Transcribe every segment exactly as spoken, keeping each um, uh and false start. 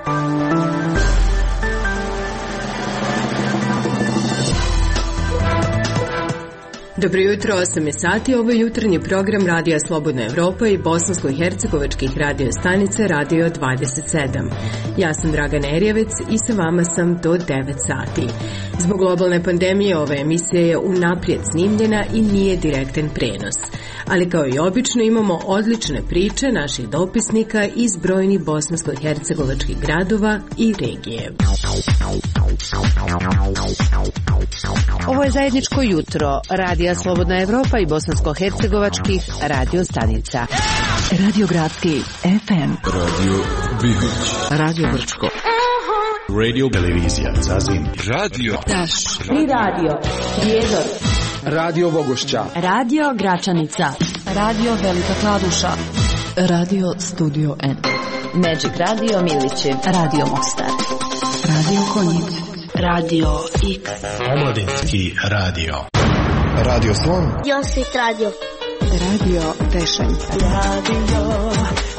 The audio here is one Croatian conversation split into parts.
Dobro jutro, osam je sati, ovo je jutarnji program Radija Slobodna Evropa i bosansko-hercegovačkih radio stanice Radio dvadeset sedam. Ja sam Dragan Erjevec i sa vama sam do devet sati. Zbog globalne pandemije ova emisija je unaprijed snimljena i nije direktan prenos. Ali kao i obično imamo odlične priče naših dopisnika iz brojnih bosansko-hercegovačkih gradova i regije. Ovo je zajedničko jutro Radija Slobodna Evropa i bosansko-hercegovačkih radio stanica. Radio Gradski F M, Radio Bibić, Radio Brčko, Radio Televizija Zazin, Radio Daš, Tri Radio, Prijedor, Radio Bogošća, Radio Gračanica, Radio Velika Kladuša, Radio Studio N, Magic Radio Milići, Radio Mostar, Radio Konjic, Radio X, Omladinski radio, Radio Slon, Josit Radio, Radio Tešanj, Radio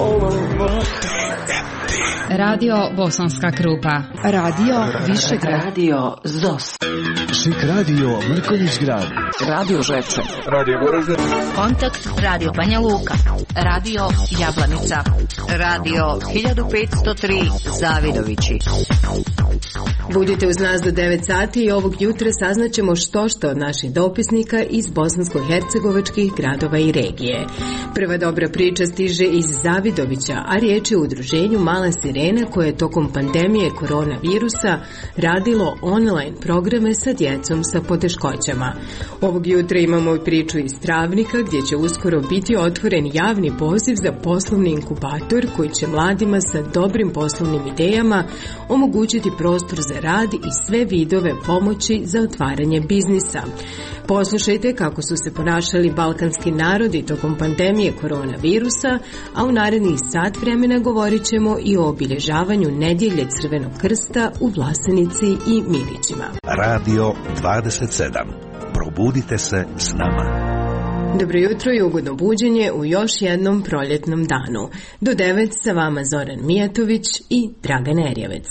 Radio Bosanska Krupa, Radio Višegrad, Radio Zos, Šik Radio Mrkonjić Grad, Radio Žepče, Radio Goražde, Kontakt Radio Banja Luka, Radio Jablanica, Radio hiljadu petsto tri Zavidovići. Budite uz nas do devet sati i ovog jutra saznaćemo što što od naših dopisnika iz bosansko-hercegovačkih gradova i regije. Prva dobra priča stiže iz Zavidovića, a riječ je o udruženju Mala Sirena koje je tokom pandemije koronavirusa radilo online programe sa djecom sa poteškoćama. Ovog jutra imamo i priču iz Travnika gdje će uskoro biti otvoren javni poziv za poslovni inkubator koji će mladima sa dobrim poslovnim idejama omogućiti prostor za rad i sve vidove pomoći za otvaranje biznisa. Poslušajte kako su se ponašali balkanski narodi tokom pandemije koronavirusa, a u narednih sat vremena govorit ćemo i o obilježavanju nedjelje Crvenog krsta u Vlasenici i Milićima. Radio dvadeset sedam. Probudite se s nama. Dobro jutro i ugodno buđenje u još jednom proljetnom danu. Do devet sa vama Zoran Mijatović i Dragan Erjevec.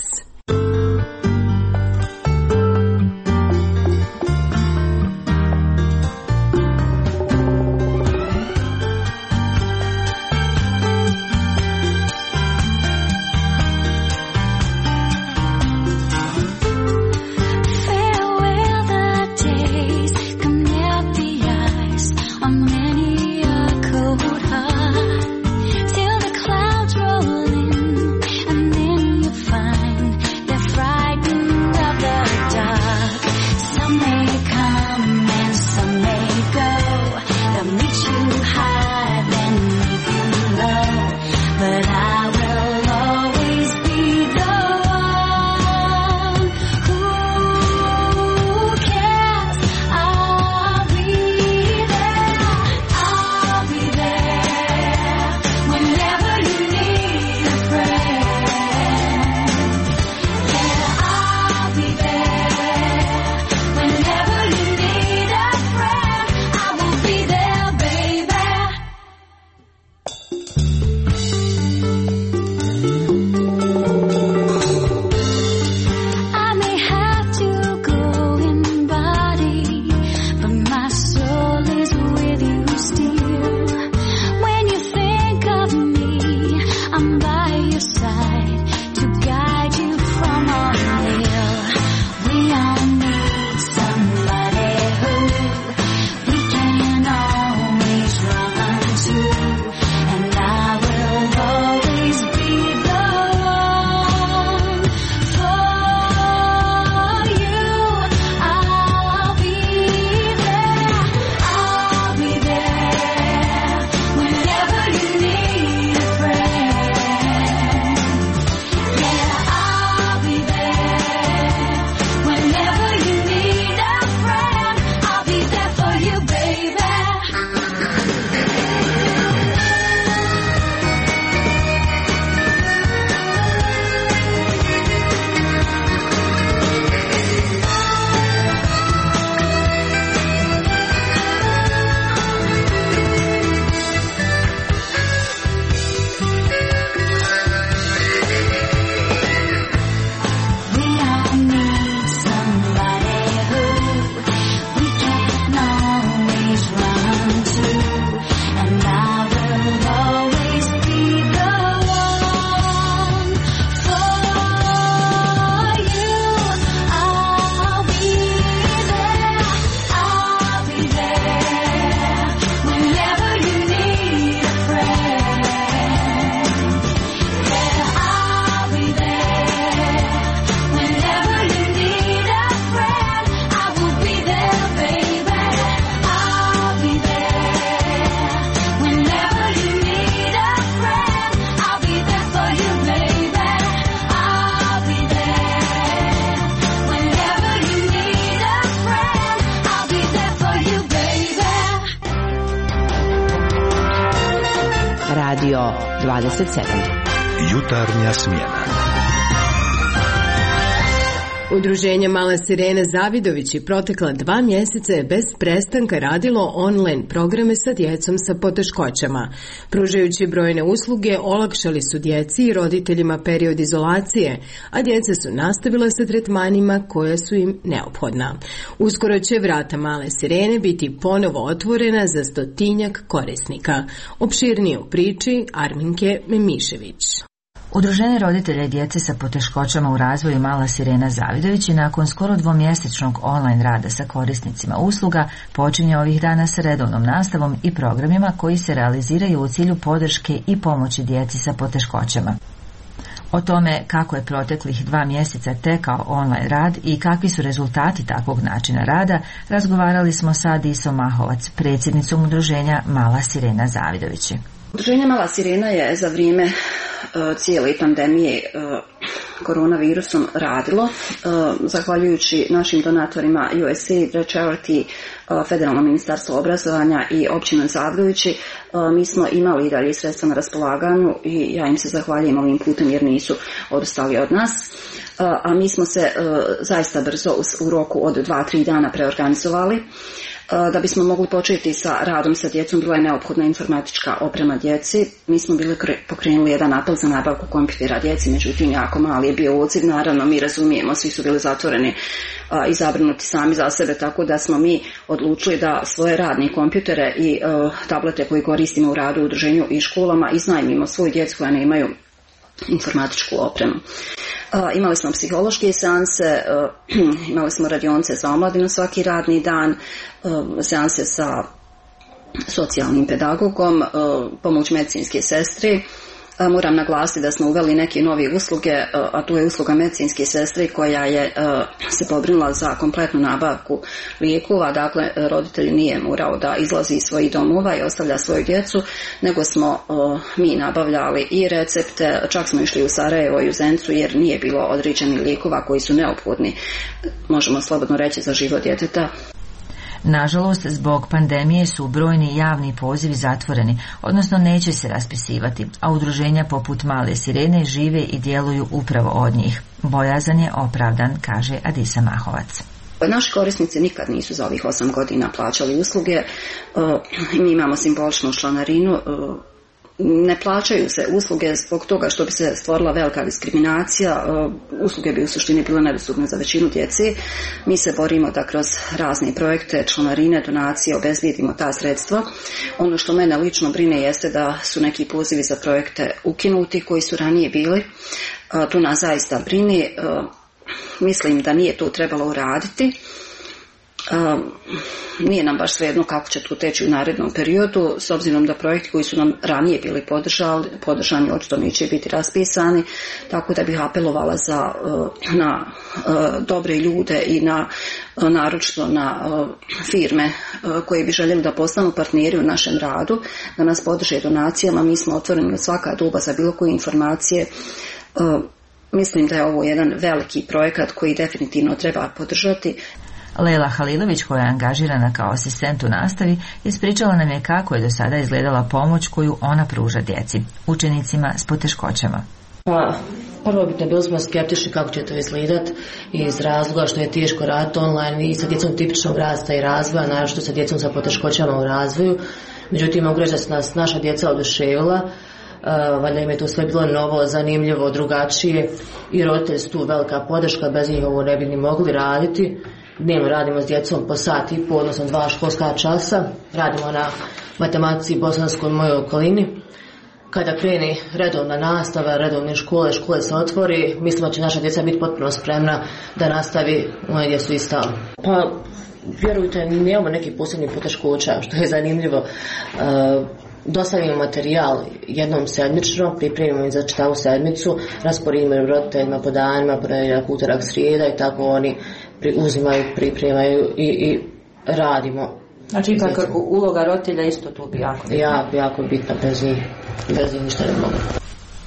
Till the clouds roll in, and then you find dvadeset sedam. Jutarnja smjena. Udruženje Mala sirena Zavidović i protekla dva mjeseca je bez prestanka radilo online programe sa djecom sa poteškoćama. Pružajući brojne usluge, olakšali su djeci i roditeljima period izolacije, a djeca su nastavila sa tretmanima koja su im neophodna. Uskoro će vrata Male sirene biti ponovo otvorena za stotinjak korisnika. Opširnije u priči Arminke Memišević. Udruženje roditelja i djece sa poteškoćama u razvoju Mala sirena Zavidović i nakon skoro dvomjesečnog online rada sa korisnicima usluga počinje ovih dana sa redovnom nastavom i programima koji se realiziraju u cilju podrške i pomoći djeci sa poteškoćama. O tome kako je proteklih dva mjeseca tekao online rad i kakvi su rezultati takvog načina rada, razgovarali smo sa Adisom Mahovac, predsjednicom udruženja Mala sirena Zavidović. Udruženje Mala sirena je za vrijeme uh, cijele pandemije uh, koronavirusom radilo, uh, zahvaljujući našim donatorima U S A I D, Red Charity, uh, Federalno ministarstvo obrazovanja i općina Zavidovići. Uh, mi smo imali i dalje sredstva na raspolaganju i ja im se zahvaljujem ovim putem jer nisu odustali od nas. Uh, a mi smo se uh, zaista brzo u, u roku od dva, tri dana preorganizovali. Da bismo mogli početi sa radom sa djecom, bila je neophodna informatička oprema djeci. Mi smo bili pokrenuli jedan apel za nabavku kompjutera djeci, međutim jako mali je bio odziv. Naravno, mi razumijemo, svi su bili zatvoreni a, i zabrinuti sami za sebe, tako da smo mi odlučili da svoje radne kompjutere i a, tablete koje koristimo u radu u udruženju i školama iznajmimo svoju djecu koja nemaju informatičku opremu. Uh, imali smo psihološke seanse, uh, imali smo radionice za omladinu svaki radni dan, uh, seanse sa socijalnim pedagogom, uh, pomoć medicinske sestre. Uh, moram naglasiti da smo uveli neke nove usluge, uh, a tu je usluga medicinske sestre koja je uh, se pobrinula za kompletnu nabavku lijekova. Dakle, roditelj nije morao da izlazi iz svojih domova i ostavlja svoju djecu, nego smo uh, mi nabavljali i recepte, čak smo išli u Sarajevo i u Zencu jer nije bilo određenih lijekova koji su neophodni, možemo slobodno reći, za život djeteta. Nažalost, zbog pandemije su brojni javni pozivi zatvoreni, odnosno neće se raspisivati, a udruženja poput Male sirene žive i djeluju upravo od njih. Bojazan je opravdan, kaže Adisa Mahovac. Naši korisnici nikad nisu za ovih osam godina plaćali usluge. Mi imamo simboličnu članarinu. Ne plaćaju se usluge zbog toga što bi se stvorila velika diskriminacija. Usluge bi u suštini bile nedostupne za većinu djece. Mi se borimo da kroz razne projekte, članarine, donacije obezbijedimo ta sredstva. Ono što mene lično brine jeste da su neki pozivi za projekte ukinuti koji su ranije bili. Tu nas zaista brine. Mislim da nije to trebalo uraditi. Uh, nije nam baš svejedno kako će to teći u narednom periodu, s obzirom da projekti koji su nam ranije bili podržali, podržani očito neće biti raspisani, tako da bih apelovala za, uh, na uh, dobre ljude i na uh, naročito na uh, firme uh, koje bi željeli da postanu partneri u našem radu, da nas podrže donacijama. Mi smo otvoreni od svaka doba za bilo koje informacije. Uh, mislim da je ovo jedan veliki projekat koji definitivno treba podržati. Lela Halilović, koja je angažirana kao asistent u nastavi, ispričala nam je kako je do sada izgledala pomoć koju ona pruža djeci, učenicima s poteškoćama. Pa, prvo bitno bili smo skeptični kako će to izgledati iz razloga što je teško raditi online i sa djecom tipičnog rasta i razvoja, naravno sa djecom sa poteškoćama u razvoju. Međutim, mogu reći da su nas naša djeca oduševila. Uh, valjda im je to sve bilo novo, zanimljivo, drugačije i roditelji su tu velika podrška, bez njih ovo ne bi ni mogli raditi. Dnevno radimo s djecom po sat i po, odnosno dva školska časa. Radimo na matematici bosanskoj mojoj okolini. Kada kreni redovna nastava, redovne škole, škole se otvori, mislimo da će naša djeca biti potpuno spremna da nastavi ono gdje su i stali. Pa, vjerujte, nemamo neki posebnih poteškoća, što je zanimljivo. Uh, Dostavimo materijal jednom sedmično, pripremimo i za čitavu sedmicu, rasporedimo roditeljima po danima, ponedjeljak, utorak, srijeda i tako oni uzimaju, pripremaju i, i radimo. Znači ipak uloga roditelja isto tu bi jako bitna. Ja, jako bitna, bez njih, bez njih ništa ne mogu.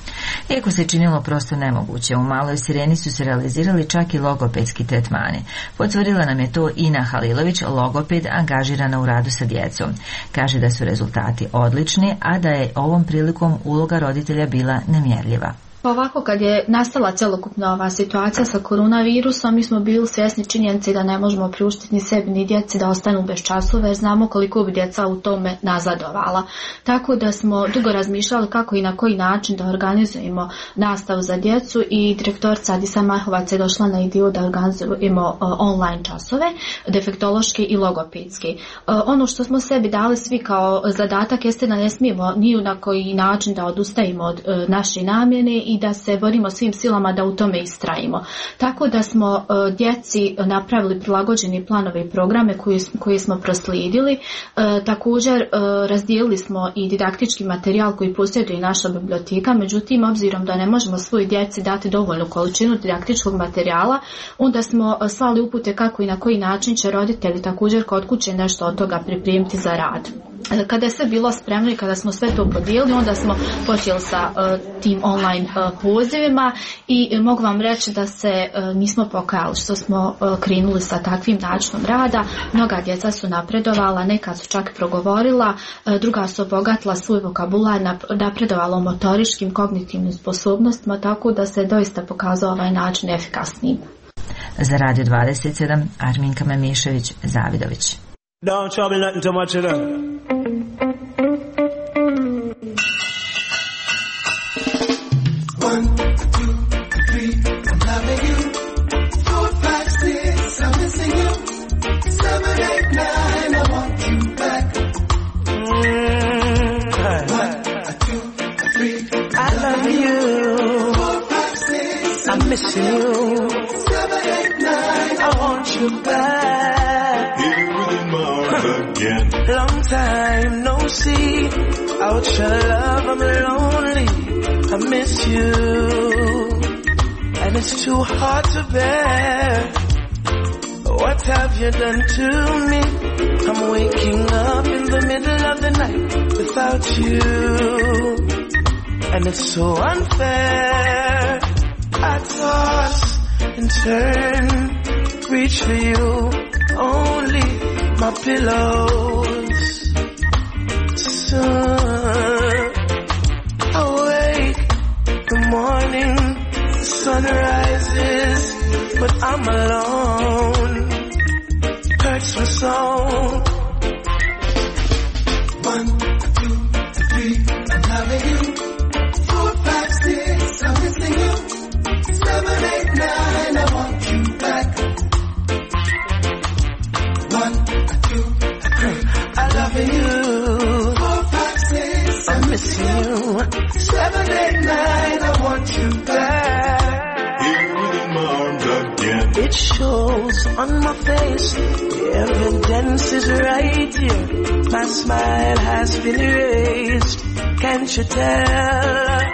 Iako se činilo prosto nemoguće, u Maloj Sireni su se realizirali čak i logopedski tretmani. Potvrdila nam je to Ina Halilović, logoped angažirana u radu sa djecom. Kaže da su rezultati odlični, a da je ovom prilikom uloga roditelja bila nemjerljiva. Ovako, kad je nastala celokupna ova situacija sa koronavirusom, mi smo bili svjesni činjenice da ne možemo priuštiti ni sebi ni djeci da ostanu bez časova, jer znamo koliko bi djeca u tome nazadovala. Tako da smo dugo razmišljali kako i na koji način da organizujemo nastavu za djecu i direktorica Adisa Mahovac je došla na ideju da organizujemo online časove, defektološki i logopedski. Ono što smo sebi dali svi kao zadatak jeste da ne smijemo ni na koji način da odustajemo od naše namjene i da se borimo svim silama da u tome istrajimo. Tako da smo uh, djeci napravili prilagođeni planove i programe koje, koje smo proslijedili. Uh, također uh, razdijelili smo i didaktički materijal koji posjeduje naša biblioteka, međutim obzirom da ne možemo svoj djeci dati dovoljnu količinu didaktičkog materijala, onda smo uh, slali upute kako i na koji način će roditelji također kod kuće nešto od toga pripremiti za rad. Kada je sve bilo spremno i kada smo sve to podijelili, onda smo počeli sa uh, tim online uh, pozivima i uh, mogu vam reći da se uh, nismo pokajali što smo uh, krenuli sa takvim načinom rada. Mnoga djeca su napredovala, neka su čak progovorila, uh, druga su obogatila svoj vokabular, napredovala motoričkim, kognitivnim sposobnostima, tako da se doista pokazao ovaj način efikasnijim. Za Radio dvadeset sedam, Arminka Memišević, Zavidović. Don't trouble nothing too much, you know. One, two, three, I'm loving you. Four, five, six, I'm missing you. Seven, eight, nine, I want you back. Mm-hmm. One, two, three, I love you. Four, five, six, I'm missing you. Seven, eight, nine, I want you back. Again. Long time no see. Out your love, I'm lonely. I miss you, and it's too hard to bear. What have you done to me? I'm waking up in the middle of the night without you, and it's so unfair. I toss and turn, reach for you, only my pillows. Soon awake, the morning, the sun rises, but I'm alone. Hurts me so. One, two, three, I'm loving you. Four, five, six, I'm missing you. Seven, eight, nine, I want you back. One, I love you. Four, five, six, I miss you. Seven, eight, nine, I want you back. Here within my arms again. It shows on my face. The evidence is right here. My smile has been erased. Can't you tell?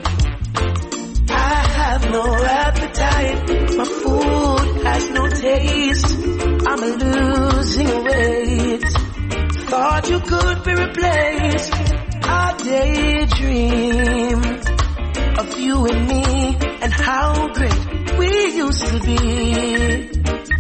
I have no appetite. My food has no taste. I'm losing weight. Thought you could be replaced. I daydream of you and me and how great we used to be.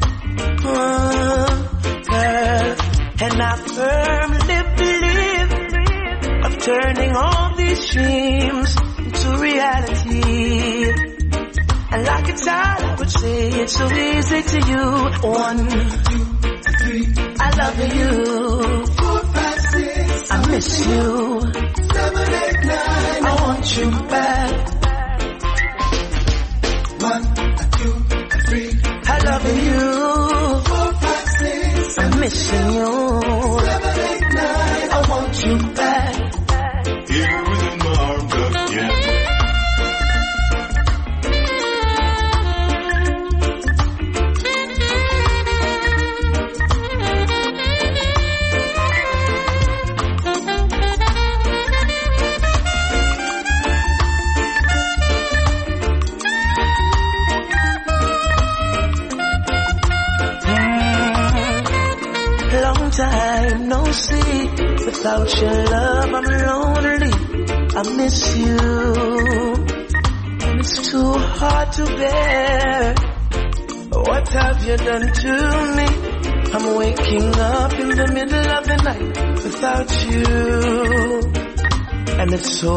Oh, girl, and I firmly believe of turning all these dreams into reality. And like a child, I would say it's so easy to you. One, two, three, I love you. Four, five, six, I miss you. Seven, eight, nine, I want you back. One, two, three, I love you. Four, five, six, I'm missing you. Seven, eight, nine, I want you back. Here within my arms again. Time no see. Without your love I'm lonely. I miss you, it's too hard to bear. What have you done to me? I'm waking up in the middle of the night without you, and it's so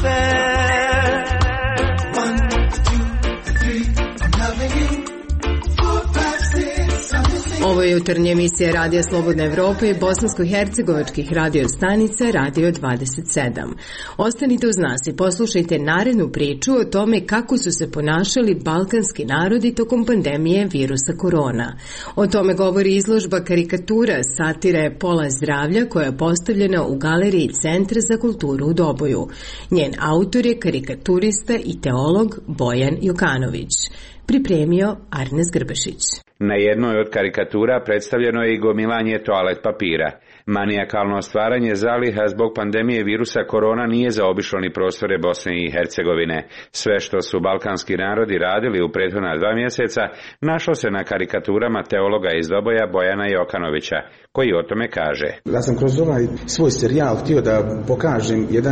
unfair. One, two, three, I'm loving you. Four, five, six, I'm missing. Ovo je jutarnja emisija Radija Slobodna Evropa i bosansko-hercegovačkih radio stanica Radio dvadeset sedam. Ostanite uz nas i poslušajte narednu priču o tome kako su se ponašali balkanski narodi tokom pandemije virusa korona. O tome govori izložba karikatura satire Pola zdravlja koja je postavljena u galeriji Centra za kulturu u Doboju. Njen autor je karikaturista i teolog Bojan Jokanović. Pripremio Arnes Grbešić. Na jednoj od karikatura predstavljeno je i gomilanje toalet papira. Manijakalno stvaranje zaliha zbog pandemije virusa korona nije zaobišlo ni prostore Bosne i Hercegovine. Sve što su balkanski narodi radili u prethodna dva mjeseca našlo se na karikaturama teologa iz Doboja Bojana Jokanovića, koji o tome kaže. Ja sam kroz ovaj svoj serijal htio da pokažem jedan,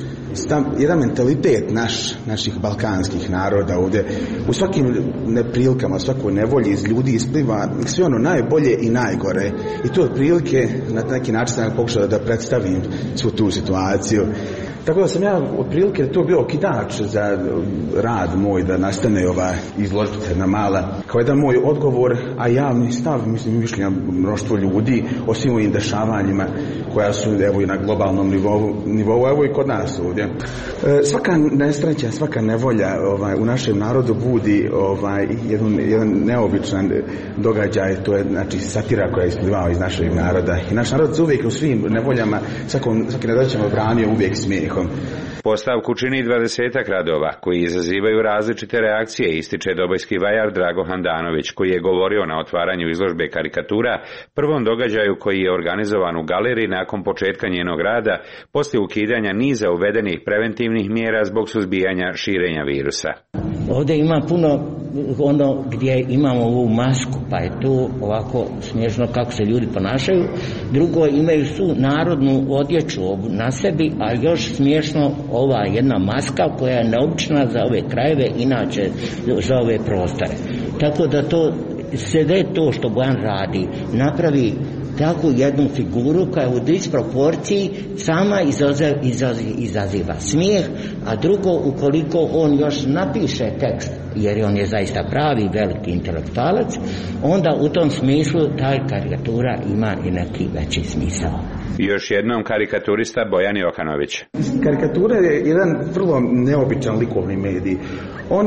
jedan mentalitet naš, naših balkanskih naroda ovdje. U svakim neprilikama, svakoj nevolji iz ljudi ispliva sve ono najbolje i najgore. I to otprilike na neki način sam pokušao da predstavim svu tu situaciju. Tako da sam ja otprilike to bio okidač za rad moj da nastane ova izložbena mala kao jedan moj odgovor, a javni stav, mislim, mišljenja mnoštvo ljudi o svim ovim dešavanjima koja su evo i na globalnom nivou, nivou evo i kod nas ovdje. E, svaka nesreća, svaka nevolja ovaj, u našem narodu budi ovaj, jedan, jedan neobičan događaj, to je znači satira koja je isplivao iz našeg naroda. I naš narod se uvijek u svim nevoljama, svakom, svakim nedaćama branio uvijek smijeh. Postavku čini dvadesetak radova koji izazivaju različite reakcije, ističe dobojski vajar Drago Handanović, koji je govorio na otvaranju izložbe karikatura, prvom događaju koji je organizovan u galeriji nakon početka njenog rada, poslije ukidanja niza uvedenih preventivnih mjera zbog suzbijanja širenja virusa. Ovdje ima puno ono gdje imamo ovu masku, pa je to ovako smiješno kako se ljudi ponašaju. Drugo, imaju su narodnu odjeću na sebi, a još smiješno ova jedna maska koja je neobična za ove krajeve, inače za ove prostore. Tako da to sve to što Bojan radi napravi takvu jednu figuru koja je u disproporciji sama izaziva, izaziva smijeh, a drugo ukoliko on još napiše tekst, jer on je zaista pravi veliki intelektualac, onda u tom smislu ta karikatura ima i neki veći smisao. Još jednom karikaturista Bojan Jokanović. Karikatura je jedan vrlo neobičan likovni medij. On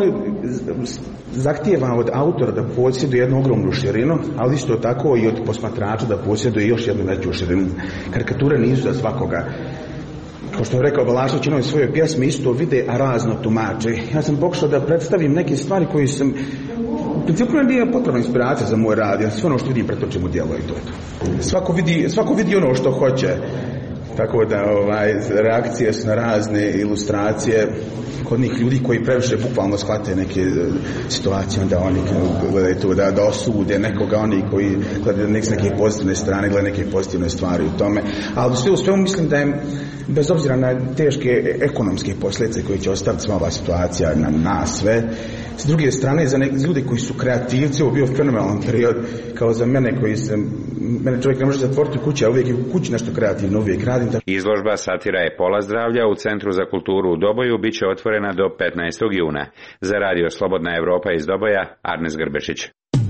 zahtijeva od autora da posjeduje jednu ogromnu širinu, ali isto tako i od posmatrača da posjeduje još jednu veću širinu. Karikature nisu za svakoga. Kao što je rekao Balašević u ovoj svojoj pjesmi, isto vide, a razno tumače. Ja sam pokušao da predstavim neke stvari koje sam... U principu mi nije potrebna inspiracija za moj rad, ja sve ono što vidim pretočim u djelo i to je to. Svako vidi, svako vidi ono što hoće. Tako da ovaj, reakcije su na razne ilustracije kod njih ljudi koji previše bukvalno shvate neke situacije, onda oni gledaju to da, da osude nekoga, oni koji gledaju neke, neke pozitivne strane, gledaju neke pozitivne stvari u tome. Ali sve u svemu mislim da je, bez obzira na teške ekonomske posljedice koje će ostaviti sva ova situacija na nas sve, s druge strane za neke ljudi koji su kreativci, ovo bio fenomenalan period, kao za mene koji se, mene čovjek ne može zatvoriti u kući, a uvijek u kući nešto kreativno, uvijek radim. Izložba satira je Pola zdravlja u Centru za kulturu u Doboju bit će otvorena do petnaestog juna. Za Radio Slobodna Evropa iz Doboja, Arnes Grbešić.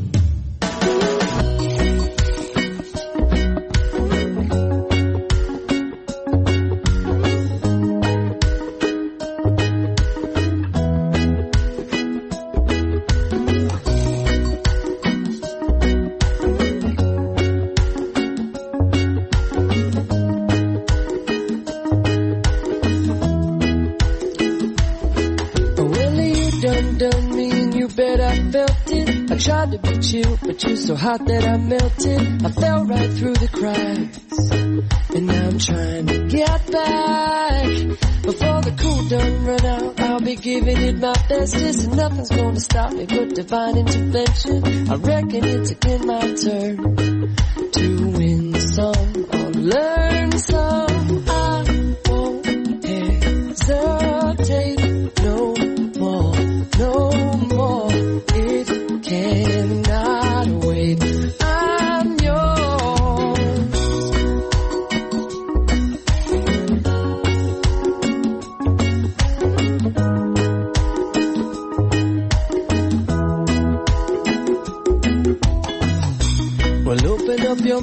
Tried to be chill, but you're so hot that I melted. I fell right through the cracks, and now I'm trying to get back. Before the cool done run out, I'll be giving it my bestest, and nothing's gonna stop me but divine intervention. I reckon it's again my turn to win some or learn some. I won't hesitate no more.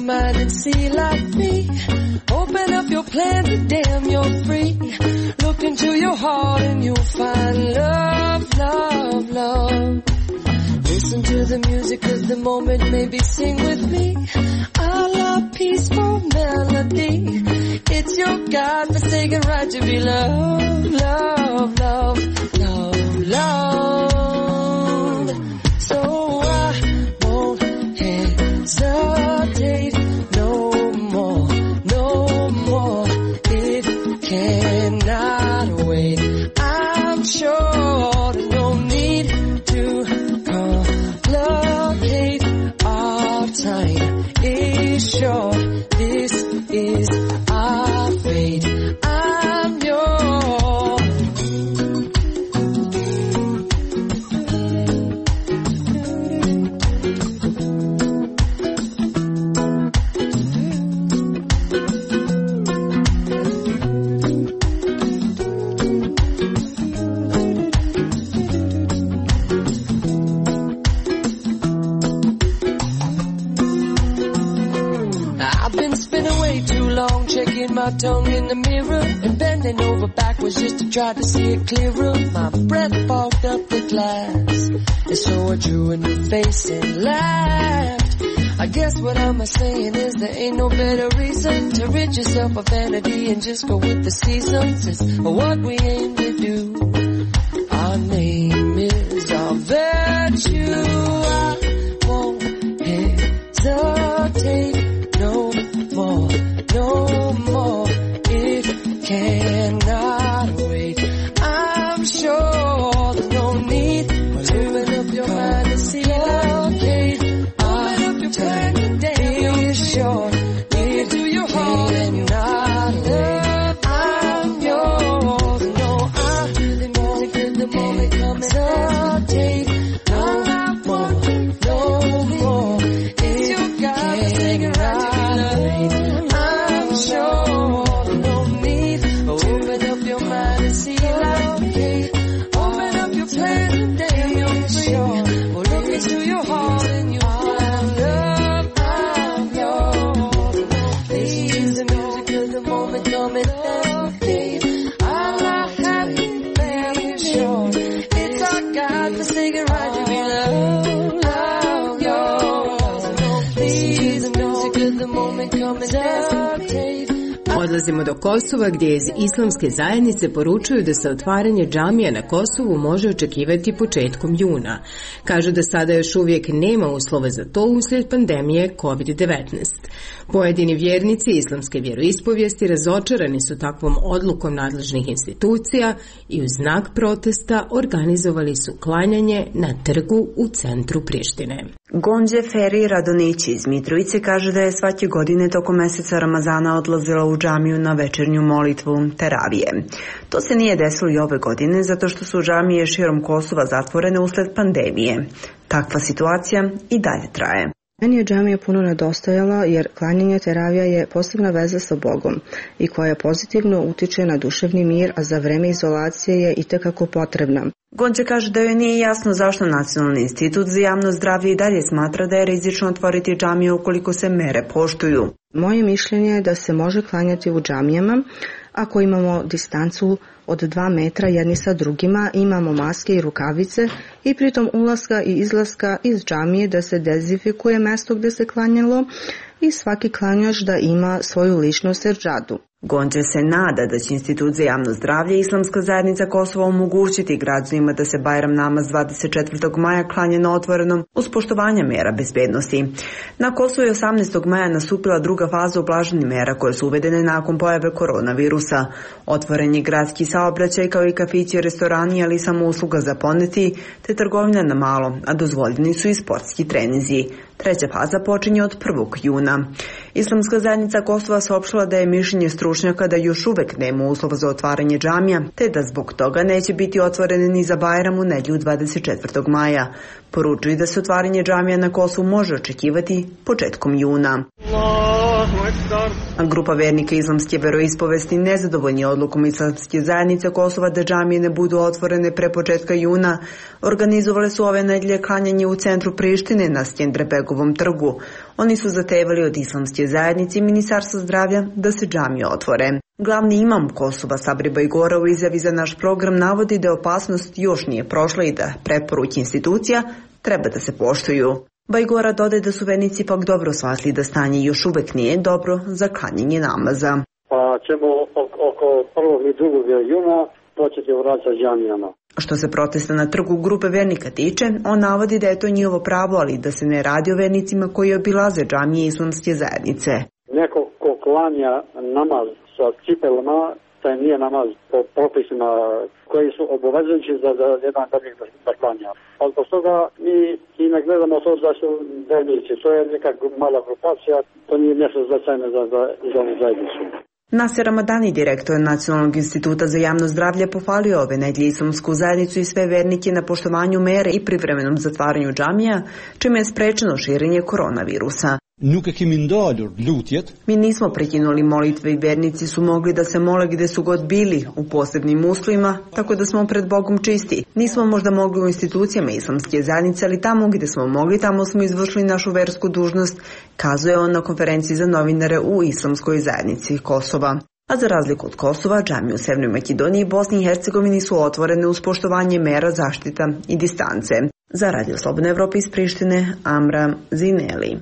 mind and see like me. Open up your plans and damn, you're free. Look into your heart and you'll find love, love, love. Listen to the music 'cause the moment, maybe sing with me. I love peaceful melody. It's your God-forsaken right to be loved, love, love, love, love. So I won't hesitate no more, no more. It cannot wait. I'm sure there's no need to complicate. Our time is short. This is our fate. I'm yours. My tongue in the mirror and bending over backwards just to try to see it clearer. My breath fogged up the glass, and so I drew a new face and laughed. I guess what I'm saying is there ain't no better reason to rid yourself of vanity and just go with the seasons. It's what we aim to do. Our name is our virtue. I won't hesitate no more. No more, it cannot wait. I'm sure there's no need to open up your mind and see okay. Open up your plan and damn sure. Lead to your heart and not let. I'm yours. No, I'm the music in the moment coming up. Take no more, no more. It's your God forsaken right to be loved. Odlazimo do Kosova gdje iz islamske zajednice poručuju da se otvaranje džamija na Kosovu može očekivati početkom juna. Kažu da sada još uvijek nema uslova za to uslijed pandemije kovid devetnaest. Pojedini vjernici islamske vjeroispovijesti razočarani su takvom odlukom nadležnih institucija i u znak protesta organizovali su klanjanje na trgu u centru Prištine. Gonđe Feri Radonići iz Mitrovice kaže da je svake godine tokom mjeseca Ramazana odlazila u džamiju na večernju molitvu teravije. To se nije desilo i ove godine zato što su džamije širom Kosova zatvorene usled pandemije. Takva situacija i dalje traje. Meni je džamija puno nedostajala jer klanjanje teravija je posebna veza sa Bogom i koja pozitivno utiče na duševni mir, a za vreme izolacije je itekako potrebna. Gonđe kaže da joj nije jasno zašto Nacionalni institut za javno zdravlje i dalje smatra da je rizično otvoriti džamije ukoliko se mere poštuju. Moje mišljenje je da se može klanjati u džamijama ako imamo distancu od dva metra jedni sa drugima, imamo maske i rukavice i pritom ulaska i izlaska iz džamije da se dezinfikuje mjesto gdje se klanjalo i svaki klanjač da ima svoju ličnu seđadu. Gonđe se nada da će Institut za javno zdravlje i Islamska zajednica Kosova omogućiti građanima da se Bajram namaz dvadeset četvrtog maja klanje na otvorenom uz poštovanje mera bezbednosti. Na Kosovu je osamnaestog maja nastupila druga faza ublaženih mera koje su uvedene nakon pojave koronavirusa. Otvoren je gradski saobraćaj kao i kafići, restorani, ali samo usluga za poneti te trgovina na malo, a dozvoljeni su i sportski treninzi. Treća faza počinje od prvog juna. Islamska zajednica Kosova saopštila da je mišljenje stručnjaka da još uvek nema uslova za otvaranje džamija, te da zbog toga neće biti otvorene ni za Bajram u nedjelju dvadeset četvrtog maja. Poručuju da se otvaranje džamija na Kosovu može očekivati početkom juna. Grupa vernika islamske veroispovesti nezadovoljni odlukom islamske zajednice Kosova da džamije ne budu otvorene pre početka juna, organizovale su ove nedelje klanjanje u centru Prištine na Skendrebegovom trgu. Oni su zahtevali od islamske zajednice i Ministarstva zdravlja da se džamije otvore. Glavni imam Kosova Sabri Bajgora u izjavi za naš program navodi da opasnost još nije prošla i da preporuke institucija treba da se poštuju. Bajgora dodaje da su vernici ipak dobro shvatili da stanje još uvek nije dobro za klanjanje namaza. Pa ćemo oko prvog i drugog juna početi vraćati džamijama. Što se protesta na trgu grupe vernika tiče, on navodi da je to njihovo pravo, ali da se ne radi o vernicima koji obilaze džamije islamske zajednice. Neko ko klanja namaz sa cipelama, taj nije namaz po propisima koji su obavezujući za, za jedan vernik da klanja. Ali zbog toga mi i ne gledamo to da su vernici. To je neka mala grupacija, to nije nešto značajno za, za, za zajednicu. Nasser Ramadani, direktor Nacionalnog instituta za javno zdravlje, pohvalio ove nedelje islamsku zajednicu i sve vernike na poštovanju mere i privremenom zatvaranju džamija, čime je sprečeno širenje koronavirusa. Mi nismo prekinuli molitve i vernici su mogli da se mole gde su god bili, u posebnim uslovima, tako da smo pred Bogom čisti. Nismo možda mogli u institucijama islamske zajednice, ali tamo gde smo mogli, tamo smo izvršili našu versku dužnost, kazuje on na konferenciji za novinare u islamskoj zajednici Kosova. A za razliku od Kosova, džamije u Severnoj Makedoniji i Bosni i Hercegovini su otvorene uz poštovanje mera zaštita i distance. Za Radio Slobodna Evropa iz Prištine, Amra Zineli.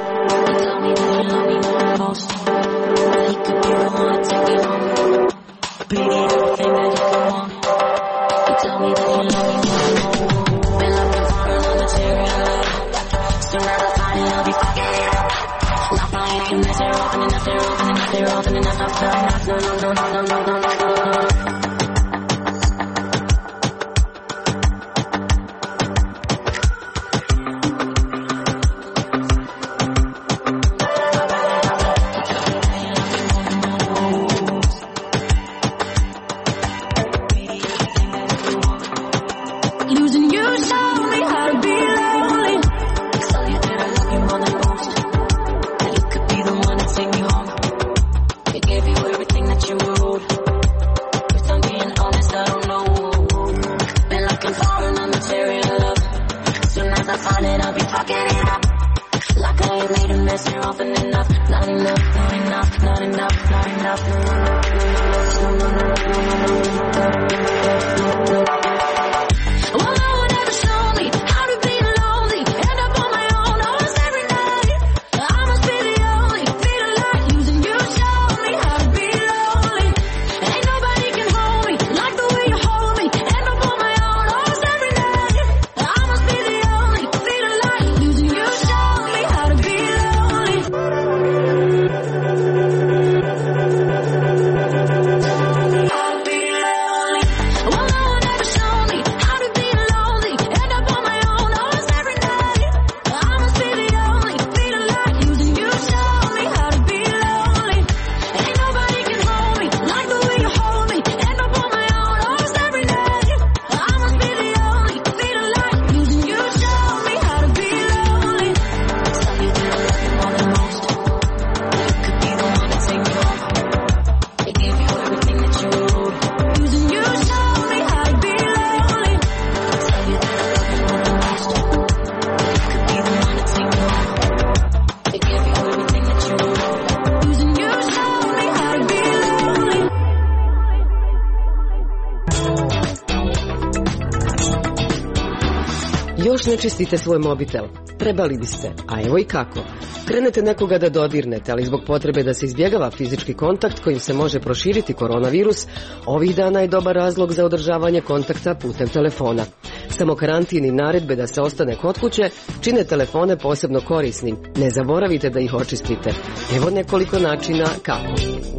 Još ne čistite svoj mobitel? Trebali biste, a evo i kako. Krenete nekoga da dodirnete, ali zbog potrebe da se izbjegava fizički kontakt kojim se može proširiti koronavirus, ovih dana je dobar razlog za održavanje kontakta putem telefona. Samo karantin i naredbe da se ostane kod kuće čine telefone posebno korisnim. Ne zaboravite da ih očistite. Evo nekoliko načina kako.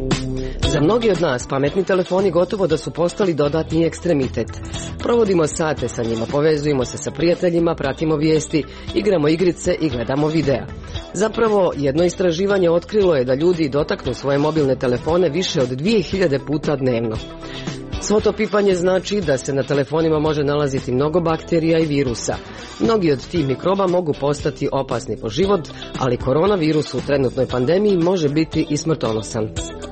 Za mnogi od nas pametni telefoni gotovo da su postali dodatni ekstremitet. Provodimo sate sa njima, povezujemo se sa prijateljima, pratimo vijesti, igramo igrice i gledamo videa. Zapravo, jedno istraživanje otkrilo je da ljudi dotaknu svoje mobilne telefone više od dvije hiljade puta dnevno. Svo to pipanje znači da se na telefonima može nalaziti mnogo bakterija i virusa. Mnogi od tih mikroba mogu postati opasni po život, ali koronavirus u trenutnoj pandemiji može biti i smrtonosan.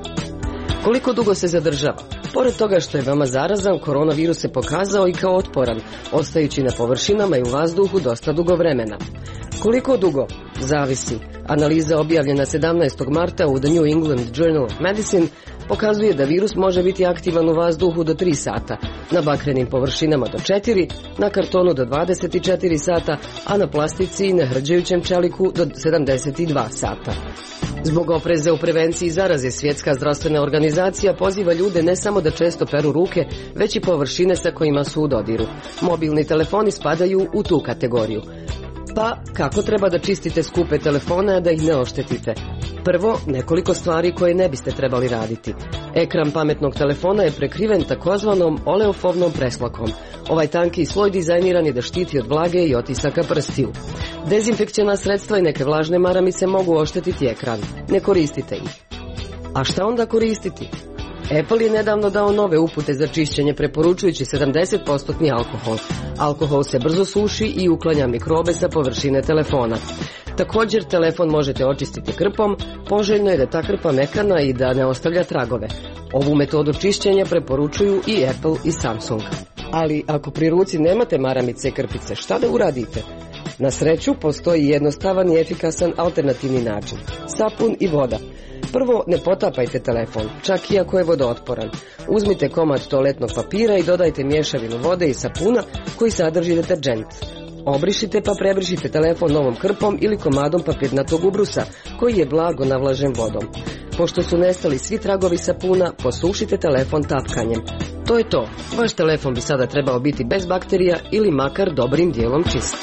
Koliko dugo se zadržava? Pored toga što je veoma zarazan, koronavirus se pokazao i kao otporan, ostajući na površinama i u vazduhu dosta dugo vremena. Koliko dugo? Zavisi. Analiza objavljena sedamnaestog marta u The New England Journal of Medicine pokazuje da virus može biti aktivan u vazduhu do tri sata, na bakrenim površinama do četiri, na kartonu do dvadeset četiri sata, a na plastici i na hrđajućem čeliku do sedamdeset dva sata. Zbog opreza u prevenciji zaraze, Svjetska zdravstvena organizacija poziva ljude ne samo da često peru ruke, već i površine sa kojima su u dodiru. Mobilni telefoni spadaju u tu kategoriju. Pa, kako treba da čistite skupe telefone, a da ih ne oštetite? Prvo, nekoliko stvari koje ne biste trebali raditi. Ekran pametnog telefona je prekriven takozvanom oleofobnom preslakom. Ovaj tanki sloj dizajniran je da štiti od vlage i otisaka prstiju. Dezinfekciona sredstva i neke vlažne maramice mogu oštetiti ekran. Ne koristite ih. A šta onda koristiti? Apple je nedavno dao nove upute za čišćenje, preporučujući sedamdeset posto alkohol. Alkohol se brzo suši i uklanja mikrobe sa površine telefona. Također, telefon možete očistiti krpom, poželjno je da ta krpa mekana i da ne ostavlja tragove. Ovu metodu čišćenja preporučuju i Apple i Samsung. Ali ako pri ruci nemate maramice i krpice, šta da uradite? Na sreću, postoji jednostavan i efikasan alternativni način. Sapun i voda. Prvo, ne potapajte telefon, čak i ako je vodootporan. Uzmite komad toaletnog papira i dodajte mješavinu vode i sapuna koji sadrži deterđent. Obrišite pa prebrišite telefon novom krpom ili komadom papirnatog ubrusa koji je blago navlažen vodom. Pošto su nestali svi tragovi sapuna, posušite telefon tapkanjem. To je to. Vaš telefon bi sada trebao biti bez bakterija ili makar dobrim dijelom čist.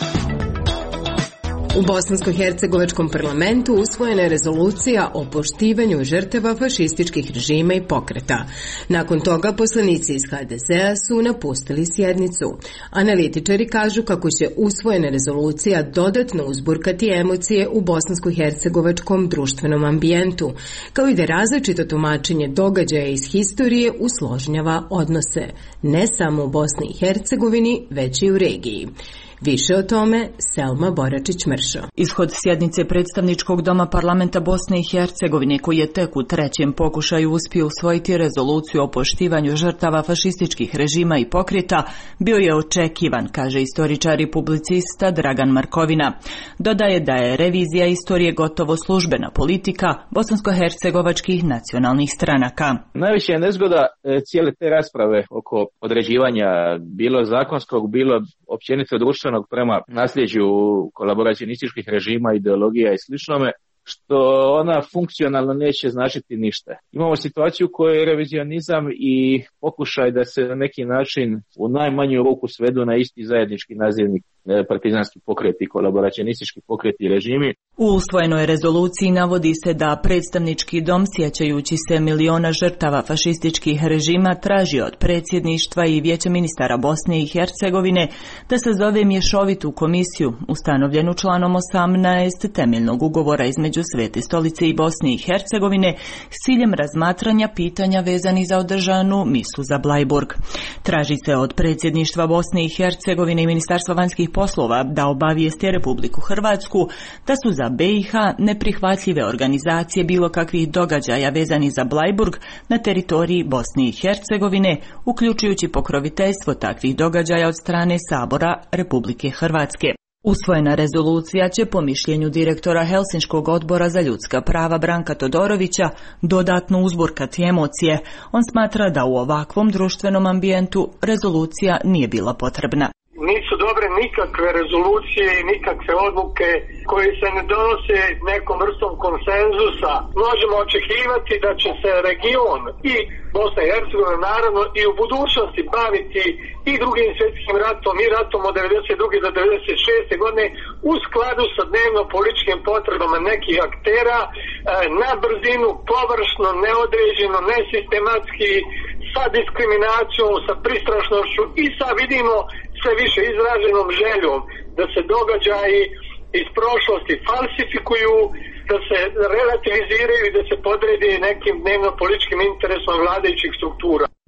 U Bosansko-hercegovačkom parlamentu usvojena je rezolucija o poštivanju žrtava fašističkih režima i pokreta. Nakon toga poslanici iz ha de zea su napustili sjednicu. Analitičari kažu kako će usvojena rezolucija dodatno uzburkati emocije u bosansko-hercegovačkom društvenom ambijentu, kao i da različito tumačenje događaja iz historije usložnjava odnose, ne samo u Bosni i Hercegovini, već i u regiji. Više o tome Selma Boračić-Mršo. Ishod sjednice predstavničkog doma parlamenta Bosne i Hercegovine, koji je tek u trećem pokušaju uspio usvojiti rezoluciju o poštivanju žrtava fašističkih režima i pokreta, bio je očekivan, kaže istoričar i publicista Dragan Markovina. Dodaje da je revizija istorije gotovo službena politika bosansko-hercegovačkih nacionalnih stranaka. Najveća je nezgoda cijele te rasprave oko određivanja bilo zakonskog, bilo općenito društvenog prema nasljeđu kolaboracionističkih režima, ideologija i sličnome, što ona funkcionalno neće značiti ništa. Imamo situaciju u kojoj je revizionizam i pokušaj da se na neki način u najmanju ruku svedu na isti zajednički nazivnik partizanski pokret i kolaboracionistički pokret i režimi. U usvojenoj rezoluciji navodi se da predstavnički dom, sjećajući se miliona žrtava fašističkih režima, traži od predsjedništva i Vijeća ministara Bosne i Hercegovine da se zove mješovitu komisiju, ustanovljenu članom osamnaest temeljnog ugovora između Svete stolice i Bosne i Hercegovine, s ciljem razmatranja pitanja vezanih za održanu misu za Blajburg. Traži se od predsjedništva Bosne i Hercegovine i Ministarstva vanjskih poslova da obavijesti Republiku Hrvatsku da su za be i ha neprihvatljive organizacije bilo kakvih događaja vezanih za Blajburg na teritoriji Bosne i Hercegovine, uključujući pokroviteljstvo takvih događaja od strane Sabora Republike Hrvatske. Usvojena rezolucija će, po mišljenju direktora Helsinškog odbora za ljudska prava Branka Todorovića, dodatno uzburkati emocije. On smatra da u ovakvom društvenom ambijentu rezolucija nije bila potrebna. Nisu dobre nikakve rezolucije i nikakve odluke koje se ne donose nekom vrstom konsenzusa. Možemo očekivati da će se region i Bosna i Hercegovina naravno i u budućnosti baviti i drugim svjetskim ratom i ratom od devedeset druge do devedeset šeste godine u skladu sa dnevno političkim potrebama nekih aktera, na brzinu, površno, neodređeno, nesistematski, sa diskriminacijom, sa pristrašnošću i sa, vidimo, sve više izraženom željom da se događaji iz prošlosti falsifikuju, da se relativiziraju i da se podredi nekim dnevno političkim interesom vladajućih struktura.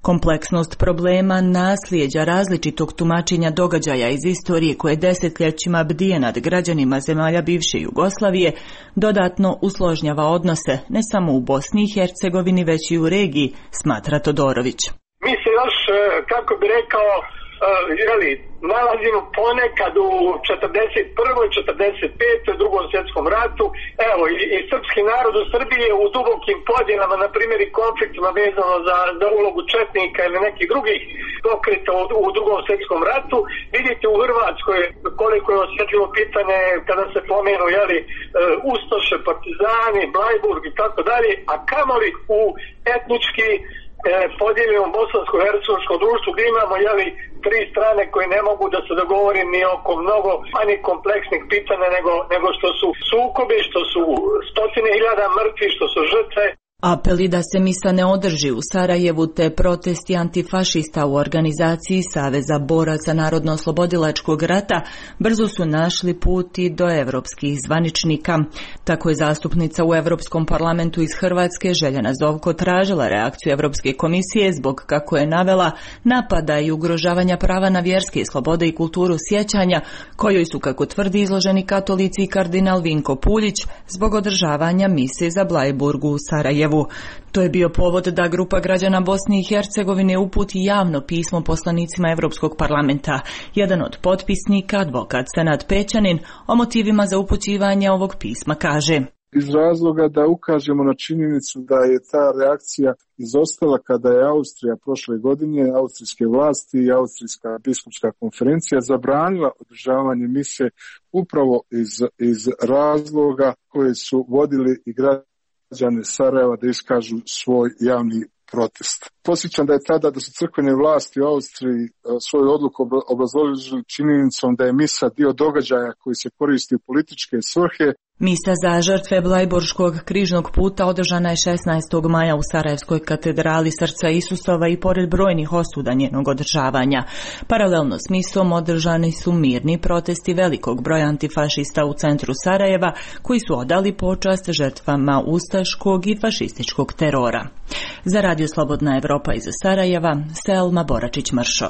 Kompleksnost problema, nasljeđa različitog tumačenja događaja iz istorije koje desetljećima bdije nad građanima zemalja bivše Jugoslavije dodatno usložnjava odnose ne samo u Bosni i Hercegovini već i u regiji, smatra Todorović. Mi se još, kako bi rekao, jeli, nalazimo ponekad u četrdeset prvoj, četrdeset petoj, drugom svjetskom ratu. Evo, i, i srpski narod u Srbiji je u dubokim podjelama, na primjer i konfliktima vezano za, za ulogu četnika ili nekih drugih pokreta u, u drugom svjetskom ratu. Vidite u Hrvatskoj koliko je osjetljivo pitanje kada se pomenu, jeli, Ustoše, Partizani, Blajburg i tako dalje, a kamoli u etnički podijeljenom bosansko-hercegovačkom društvu gdje imamo, jeli, tri strane koje ne mogu da se dogovori ni oko mnogo manje kompleksnih pitanja nego, nego što su sukobi, što su stotine hiljada mrtvih, što su žrtve. Apeli da se misa ne održi u Sarajevu te protesti antifašista u organizaciji Saveza boraca Narodno-oslobodilačkog rata brzo su našli put i do evropskih zvaničnika. Tako je zastupnica u Europskom parlamentu iz Hrvatske Željana Zovko tražila reakciju Europske komisije zbog, kako je navela, napada i ugrožavanja prava na vjerske slobode i kulturu sjećanja, kojoj su, kako tvrdi, izloženi katolici i kardinal Vinko Puljić zbog održavanja mise za Blajburgu u Sarajevu. To je bio povod da grupa građana Bosne i Hercegovine uputi javno pismo poslanicima Europskog parlamenta. Jedan od potpisnika, advokat Senad Pećanin, o motivima za upućivanje ovog pisma kaže: iz razloga da ukažemo na činjenicu da je ta reakcija izostala kada je Austrija prošle godine, austrijske vlasti i Austrijska biskupska konferencija zabranila održavanje mise upravo iz, iz razloga koje su vodili i građani građane Sarajeva da iskažu svoj javni protest. Posjećam da je tada da su crkvene vlasti u Austriji svoju odluku obrazložili činjenicom da je misa dio događaja koji se koristi u političke svrhe. Misa za žrtve Blajburškog križnog puta održana je šesnaestog maja u Sarajevskoj katedrali Srca Isusova i pored brojnih osuda njenog održavanja. Paralelno s misom održani su mirni protesti velikog broja antifašista u centru Sarajeva koji su odali počast žrtvama ustaškog i fašističkog terora. Za Radio Slobodna Evropa iz Sarajeva, Selma Boračić-Mršo.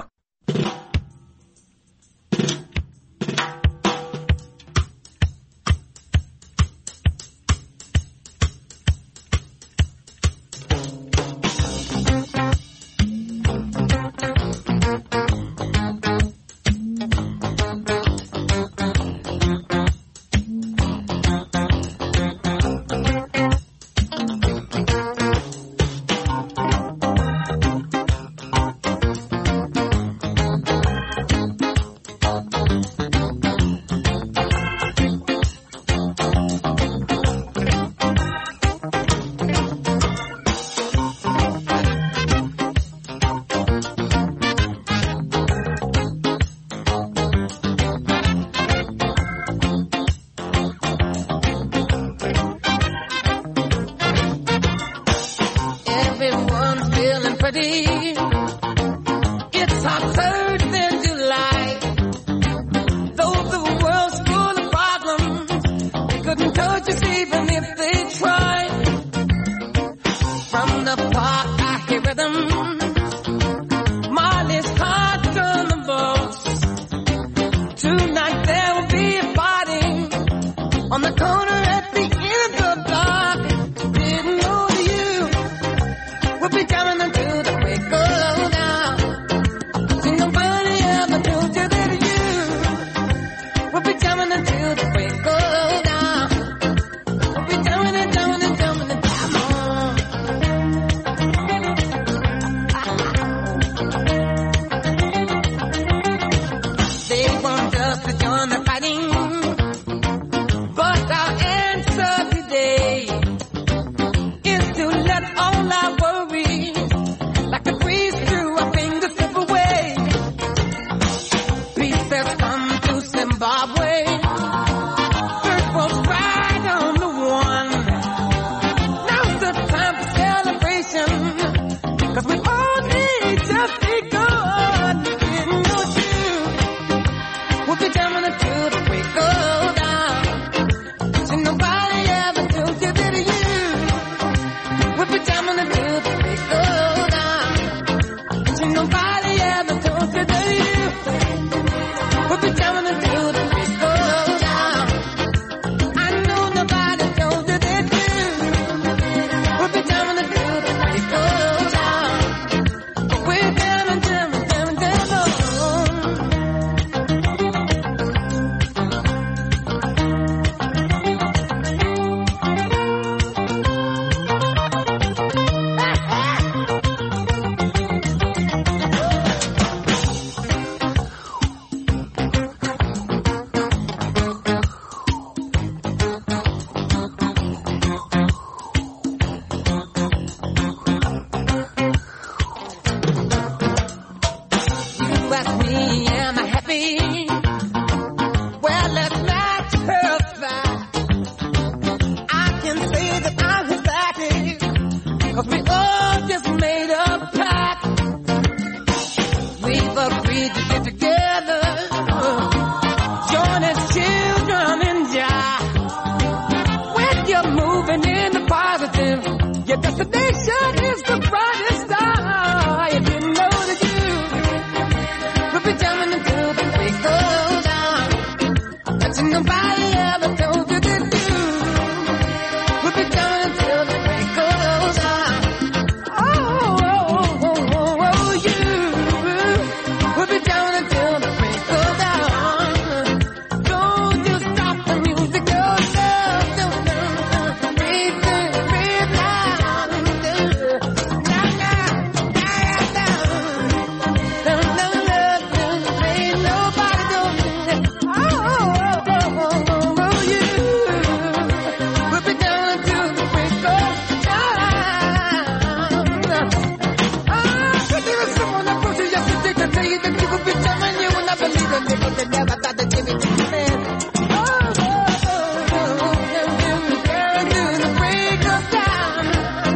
the nigga that never thought to give it to the man. Oh, oh, oh, oh, oh, down to the break of time.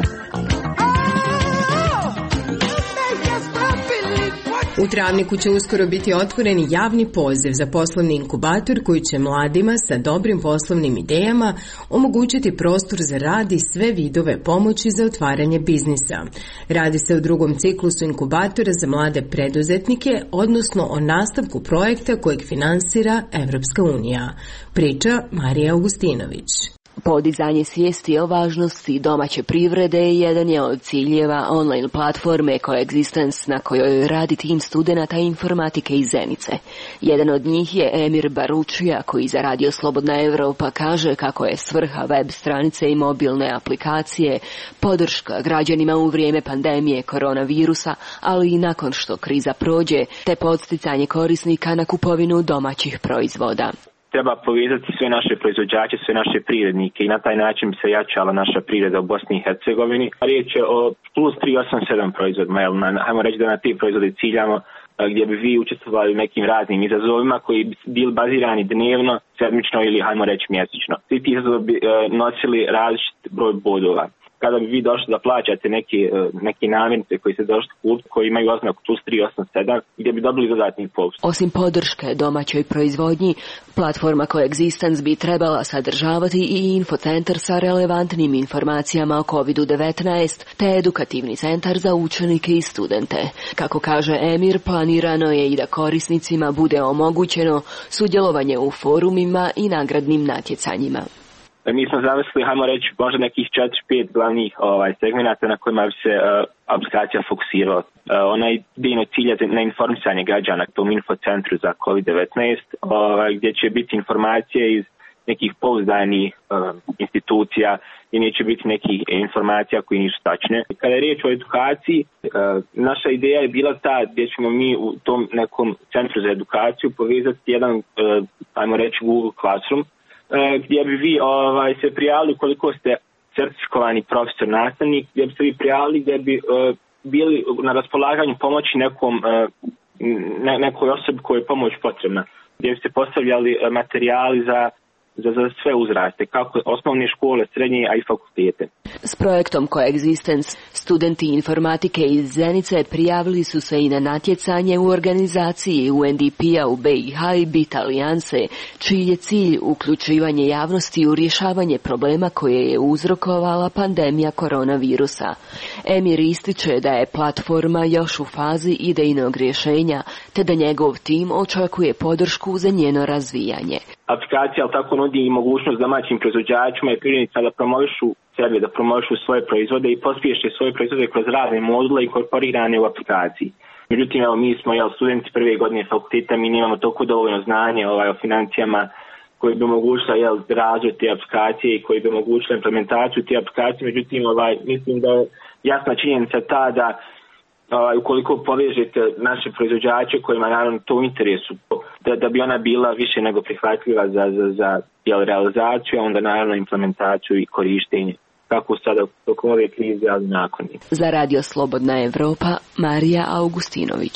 Oh, you make us believe what. U Travniku će uskoro biti otvoren javni poziv za poslovni inkubator koji će mladima sa dobrim poslovnim idejama omogućiti prostor za rad i sve vidove pomoći za otvaranje biznisa. Radi se o drugom ciklusu inkubatora za mlade preduzetnike, odnosno o nastavku projekta kojeg finansira Evropska unija. Priča Marija Augustinović. Podizanje svijesti o važnosti domaće privrede jedan je od ciljeva online platforme Coexistence na kojoj radi tim studenata informatike iz Zenice. Jedan od njih je Emir Baručija koji za Radio Slobodna Evropa kaže kako je svrha web stranice i mobilne aplikacije podrška građanima u vrijeme pandemije koronavirusa, ali i nakon što kriza prođe, te podsticanje korisnika na kupovinu domaćih proizvoda. Treba povezati sve naše proizvođače, sve naše privrednike i na taj način bi se jačala naša privreda u Bosni i Hercegovini. Riječ je o plus tri osam sedam proizvodima, jel, na, hajmo reći da na te proizvode ciljamo gdje bi vi učestvovali u nekim raznim izazovima koji bi bili bazirani dnevno, sedmično ili hajmo reći mjesečno. Svi ti izazovi bi e, nosili različit broj bodova. Kada bi vi došli da plaćate neke, neke namirnice koji se došli kupiti, koji imaju oznaku plus tri osam sedam, gdje bi dobili dodatni popust. Osim podrške domaćoj proizvodnji, platforma Coexistence bi trebala sadržavati i infocentar sa relevantnim informacijama o kovid devetnaest, te edukativni centar za učenike i studente. Kako kaže Emir, planirano je i da korisnicima bude omogućeno sudjelovanje u forumima i nagradnim natjecanjima. Mi smo zavisli, hajmo reći, možda nekih četiri pet glavnih ovaj, segmenata na kojima bi se uh, aplikacija fokusirala. Uh, ona je idejno cilja na informisanje građana u tom infocentru za kovid devetnaest, ovaj, gdje će biti informacije iz nekih pouzdanih uh, institucija, gdje neće biti nekih informacija koje nisu tačne. Kada je riječ o edukaciji, uh, naša ideja je bila ta gdje ćemo mi u tom nekom centru za edukaciju povezati jedan, uh, hajmo reći, Google Classroom, gdje bi vi ovaj, se prijavili koliko ste certifikovani profesor nastavnik, gdje bi se vi prijavili gdje bi uh, bili na raspolaganju pomoći nekom, uh, ne, nekoj osobi kojoj je pomoć potrebna, gdje bi se postavljali uh, materijali za Za, za sve uzraste, kako osnovne škole, srednje, a i fakultete. S projektom Coexistence studenti informatike iz Zenice prijavili su se i na natjecanje u organizaciji U N D P-a u B i H i BIT Alijanse, čiji je cilj uključivanje javnosti u rješavanje problema koje je uzrokovala pandemija koronavirusa. Emir ističe da je platforma još u fazi idejnog rješenja, te da njegov tim očekuje podršku za njeno razvijanje. Aplikacija ali tako nudi i mogućnost domaćim proizvođačima i privrednicima da promovišu sebe, da promovišu svoje proizvode i pospješe svoje proizvode kroz razne module inkorporirane u aplikaciji. Međutim, evo, mi smo jel, studenti prve godine fakulteta, mi nemamo toliko dovoljno znanje ovaj, o financijama koji bi omogućila jel, razvoj te aplikacije i koji bi omogućila implementaciju te aplikacije. Međutim, ovaj, mislim da je jasna činjenica ta da Uh, ukoliko povežete naše proizvođače kojima naravno to u interesu, da, da bi ona bila više nego prihvatljiva za, za, za jel, realizaciju, a onda naravno implementaciju i korištenje, kako sada tokom ove krize, ali nakon njih. Za Radio Slobodna Evropa, Marija Augustinović.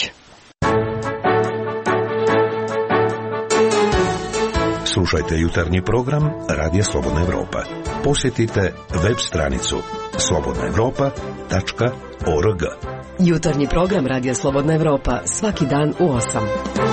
Slušajte jutarnji program Radija Slobodna Evropa. Posjetite web stranicu slobodna evropa tačka org. Jutarnji program Radija Slobodna Evropa svaki dan u osam.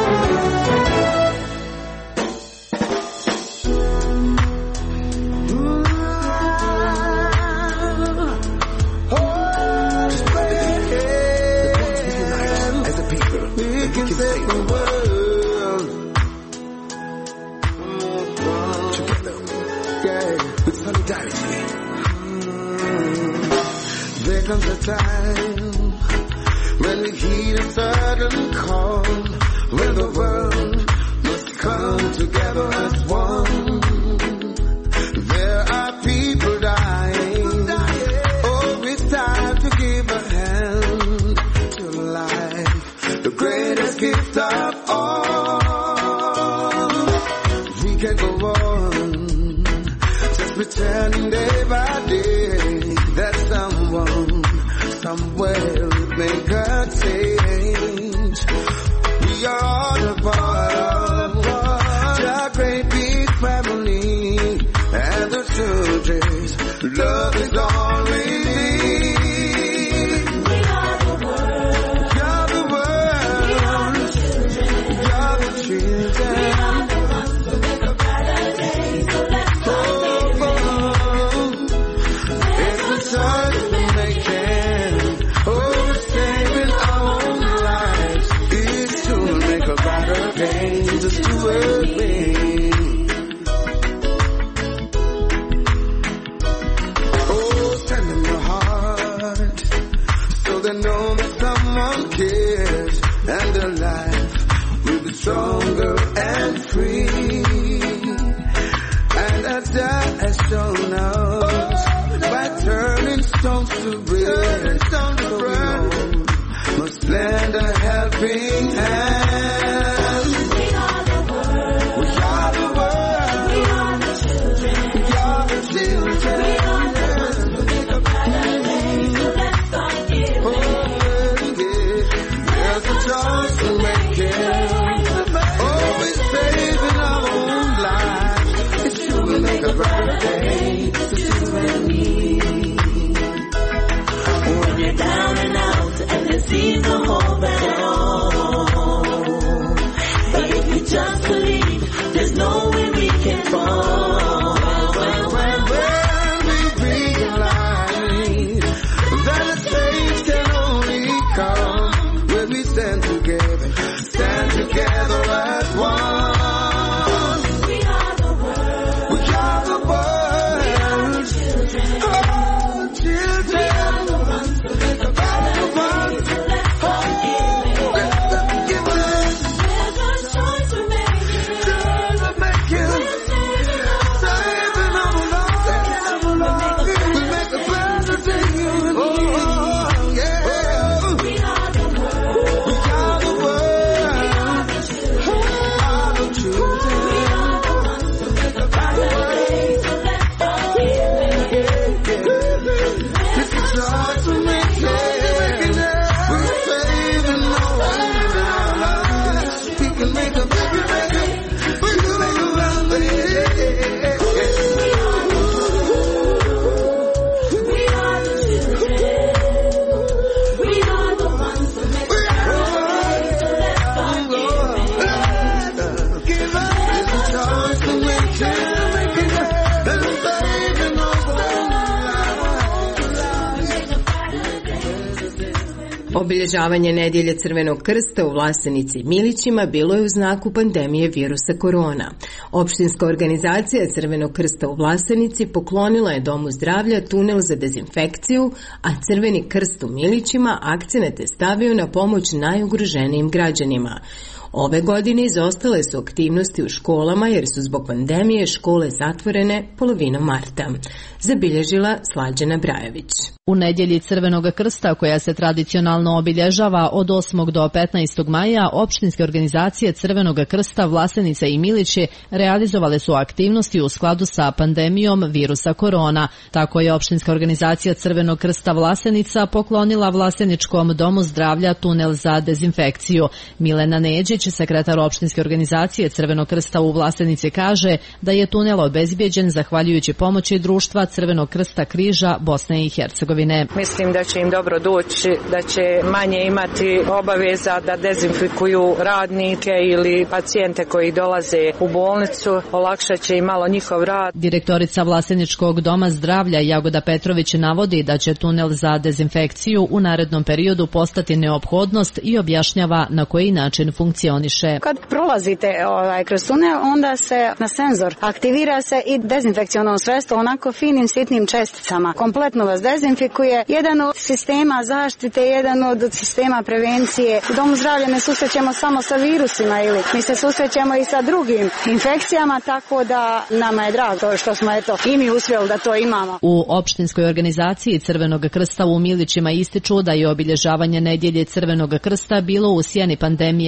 There comes a time when we heed a sudden call, when the world must come together as one. There are people dying. Oh, it's time to give a hand to life, the greatest gift of all. We can go on, just pretending day by day that someone somewhere would make a change. We are all a part of is all we need. We are the world. You're the world. We are the children. You're the children. We are the ones who make a brighter day. So let's start giving. It's a choice we're making. Oh, saving our own lives. Each to make a brighter day. Just do it. Know that someone cares and their life will be stronger and free. And as God has shown us by turning stones to bread, so we must lend a helping hand. We are the world. We are the world. We are the children. We are the children. We are the ones who make a brighter day. So let's start giving. Oh, choice to make it. Always saving our own lives. It's true, we'll make a brighter day. It's you and me. When you're down and out and there seems no hope at all, but if you just believe, there's no way we can fall. When, when, when we realize that a change can only come when we stand together, stand together as one. We are the world. We are the world. We are the children. Oh, children. We are the ones who make a brighter day. So let's start giving. Let's start giving. There's a choice we're making. Choice we're making. We're saving our lives. Saving our lives. We make a brighter day. Oh, yeah. We are the world. We are the world. We are the children. Are the children. We are the ones who make a brighter day. So let's start giving. It's a choice we're making. We're saving our lives. We can make a bigger day. We can make a better day. We are the children. We are the ones who make a brighter day. So let's start giving. Give up. It's a choice to make it. And saving our Obilježavanje nedjelje Crvenog krsta u Vlasenici i Milićima bilo je u znaku pandemije virusa korona. Opštinska organizacija Crvenog krsta u Vlasenici poklonila je Domu zdravlja tunel za dezinfekciju, a Crveni krst u Milićima akcenat je stavio na pomoć najugroženijim građanima. Ove godine izostale su aktivnosti u školama jer su zbog pandemije škole zatvorene polovinom marta. Zabilježila Slađana Brajević. U nedjelji Crvenog krsta, koja se tradicionalno obilježava od osmog do petnaestog maja, opštinske organizacije Crvenog krsta Vlasenica i Milići realizovale su aktivnosti u skladu sa pandemijom virusa korona. Tako je opštinska organizacija Crvenog krsta Vlasenica poklonila Vlaseničkom domu zdravlja tunel za dezinfekciju. Milena Neđić, sekretar opštinske organizacije Crvenog krsta u Vlasenici, kaže da je tunel obezbijeđen zahvaljujući pomoći društva Crvenog krsta križa Bosne i Hercegovine. Mislim da će im dobro doći, da će manje imati obaveza da dezinfikuju radnike ili pacijente koji dolaze u bolnicu, olakšat će im malo njihov rad. Direktorica Vlaseničkog doma zdravlja Jagoda Petrović navodi da će tunel za dezinfekciju u narednom periodu postati neophodnost i objašnjava na koji način funkcioniše. Kad prolazite ovaj, kroz tunel, onda se na senzor aktivira se i dezinfekciono sredstvo onako finim sitnim česticama. Kompletno vas dezinfikuje. Jedan od sistema zaštite, jedan od sistema prevencije. U domu zdravlja ne susrećemo samo sa virusima, ili mi se susrećemo i sa drugim infekcijama, tako da nama je drago što smo eto i mi uspjeli da to imamo. U opštinskoj organizaciji Crvenog krsta u Milićima ističu da je obilježavanje nedjelje Crvenog krsta bilo u sjeni pandemije virusa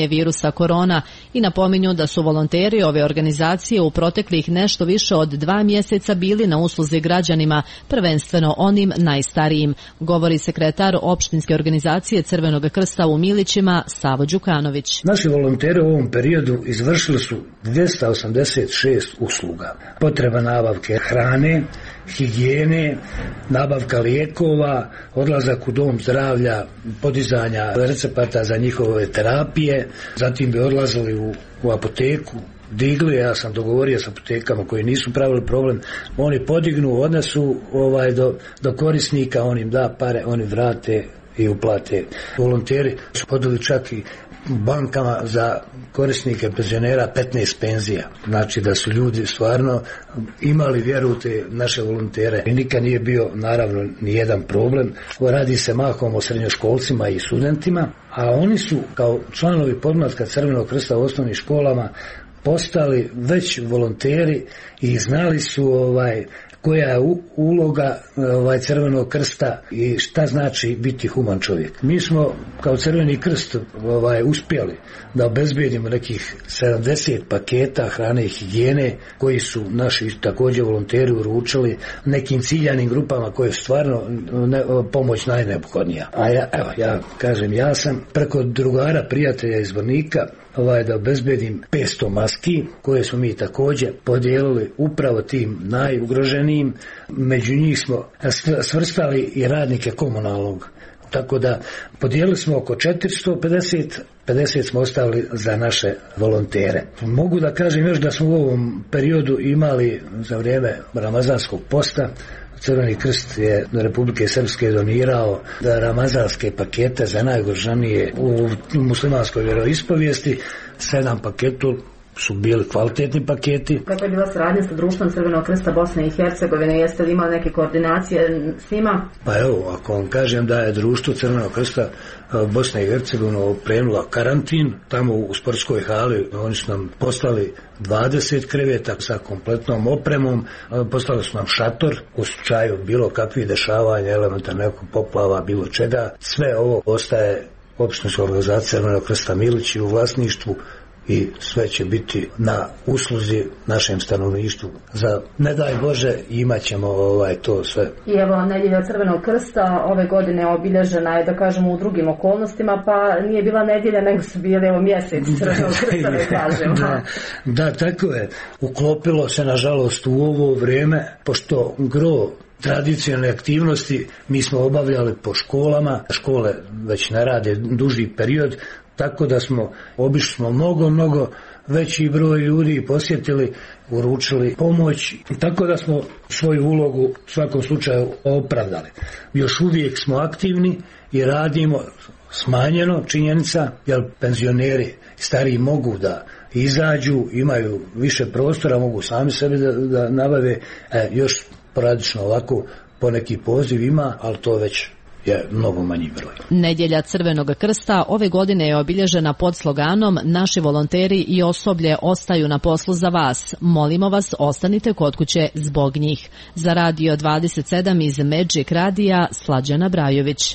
virusa korona i napominju da su volonteri ove organizacije u proteklih nešto više od dva mjeseca bili na usluzi građanima, prvenstveno onim najstarijim, govori sekretar opštinske organizacije Crvenog krsta u Milićima Savo Đukanović. Naši volonteri u ovom periodu izvršili su dvjesto osamdeset šest usluga. Potreba nabavke hrane, higijene, nabavka lijekova, odlazak u dom zdravlja, podizanja recepata za njihove terapije, zatim bi odlazili u, u apoteku, digli, ja sam dogovorio s apotekama koji nisu pravili problem, oni podignu, odnesu ovaj, do, do korisnika, on im da pare, oni vrate i uplate. Volonteri su podili čak i bankama za korisnike penzionera petnaest penzija. Znači da su ljudi stvarno imali vjeru u te naše volontere. I nikad nije bio naravno ni jedan problem. Radi se mahom o srednjoškolcima i studentima, a oni su kao članovi podmlatka Crvenog krsta u osnovnim školama postali već volonteri i znali su ovaj koja je uloga ovaj, Crvenog krsta i šta znači biti human čovjek. Mi smo kao Crveni krst ovaj, uspjeli da obezbijedimo nekih sedamdeset paketa hrane i higijene koji su naši također volonteri uručili nekim ciljanim grupama koje je stvarno ne, pomoć najneophodnija. A ja, evo, ja kažem, ja sam preko drugara, prijatelja iz Vornika ovaj, da obezbedim petsto maski koje smo mi također podijelili upravo tim najugroženijim. Među njih smo svrstali i radnike komunalnog. Tako da podijelili smo oko četiristo pedeset, pedeset smo ostavili za naše volontere. Mogu da kažem još da smo u ovom periodu imali za vrijeme Ramazanskog posta, Crveni krst je Republike Srpske donirao da ramazanske pakete za najugroženije u muslimanskoj vjeroispovijesti. Sedam paketu su bili kvalitetni paketi. Kako je bila saradnja sa društvom Crvenog krsta Bosne i Hercegovine? Jeste li imali neke koordinacije s njima? Pa evo, ako vam kažem da je društvo Crvenog krsta Bosne i Hercegovine opremila karantin, tamo u sportskoj hali oni su nam poslali dvadeset kreveta sa kompletnom opremom, poslali su nam šator u slučaju bilo kakvih dešavanja, elementarnih nekog poplava, bilo čega. Sve ovo ostaje opštinskoj organizaciji Crvenog krsta Milići u vlasništvu i sve će biti na usluzi našem stanovništvu. Za ne daj Bože imat ćemo ovaj, to sve. I evo, nedjelja Crvenog krsta ove godine obilježena je, da kažemo, u drugim okolnostima, pa nije bila nedjelja, nego su bili evo mjesec Crvenog krsta, da kažemo. Da, da, tako je. Uklopilo se, nažalost, u ovo vrijeme, pošto gro tradicionalne aktivnosti mi smo obavljali po školama, škole već ne rade duži period, tako da smo obišli smo mnogo, mnogo veći broj ljudi posjetili, uručili pomoć, tako da smo svoju ulogu u svakom slučaju opravdali. Još uvijek smo aktivni i radimo smanjeno, činjenica, jer penzioneri stariji mogu da izađu, imaju više prostora, mogu sami sebi da, da nabave, e, još poradično ovako poneki poziv ima, ali to već je mnogo manji broj. Nedjelja Crvenog krsta ove godine je obilježena pod sloganom "Naši volonteri i osoblje ostaju na poslu za vas. Molimo vas, ostanite kod kuće zbog njih." Za Radio dvadeset sedam iz Magic Radija, Slađana Brajović.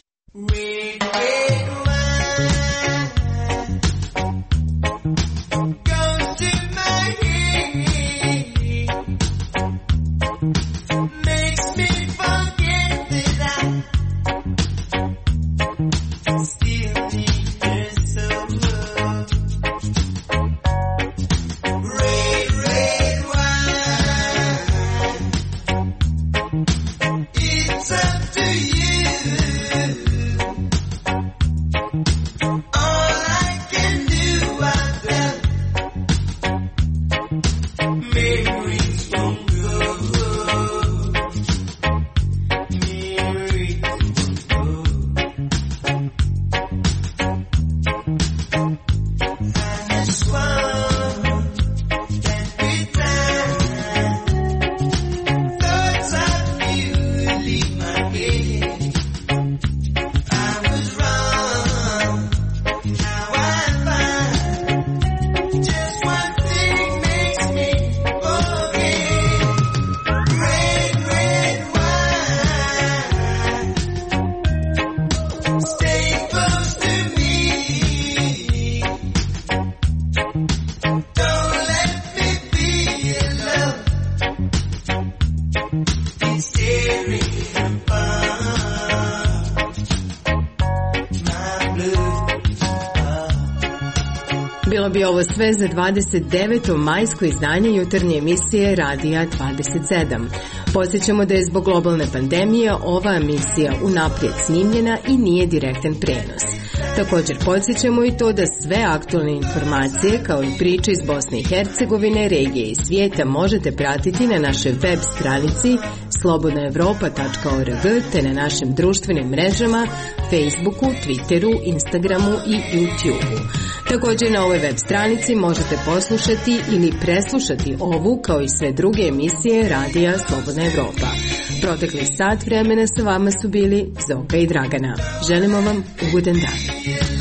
It's up to you. bi ovo sve za dvadeset deveto majsko izdanje jutarnje emisije Radija dvadeset sedam. Podsjećamo da je zbog globalne pandemije ova emisija unaprijed snimljena i nije direktan prenos. Također podsjećamo i to da sve aktualne informacije kao i priče iz Bosne i Hercegovine, regije i svijeta možete pratiti na našoj web stranici slobodna evropa tačka org te na našim društvenim mrežama Facebooku, Twitteru, Instagramu i YouTubeu. Također na ovoj web stranici možete poslušati ili preslušati ovu kao i sve druge emisije Radija Slobodna Evropa. Protekli sat vremena sa vama su bili Zoka i Dragana. Želimo vam ugodan dan.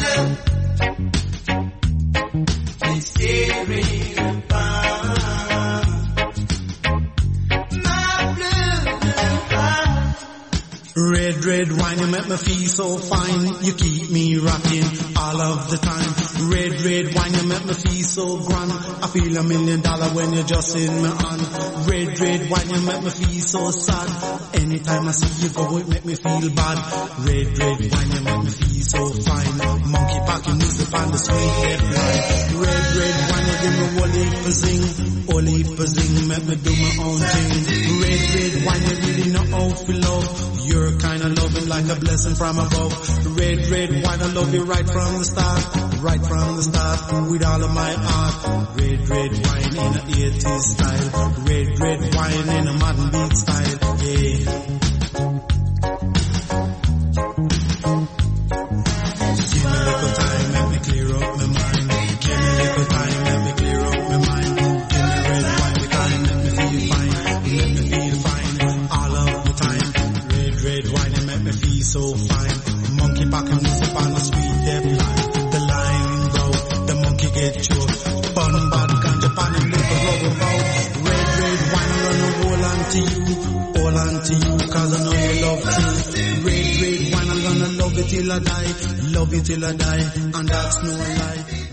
Red, red wine, you make me feel so fine. You keep me rocking all of the time. Red, red wine, you make me feel so grand. I feel a million dollar when you're just in my hand. Red, red wine, you make me feel so sad. Anytime I see you go, it make me feel bad. Red, red wine, you make me feel so fine. Monkey packing music on the sweet headline. Red, red wine, you give me one heap of zing. All heap of zing, make me do my own thing. Red, red wine, you really know how to love. You're kind of loving like a blessing from above. Red, red wine, I love you right from the start. Right from the start, with all of my heart. Red, red wine in an eighties style. Red, red wine in a modern beat style. Yeah. Give me a little time, let me clear up my mind. Give me a little time, let me clear up my mind. Give me red wine, the kind, let me feel fine. Let me feel fine all of the time. Red, red wine, it make me feel so fine. Monkey back and music on the sweet dead line. The line broke, the monkey get choked. Bun bad ganja pan and little rubber bow. Red, red wine, I'm gonna hold on to you. Hold on to you, cause I know you love true. Red, red wine, I'm gonna love it till I die. Love it till I die, and that's no lie.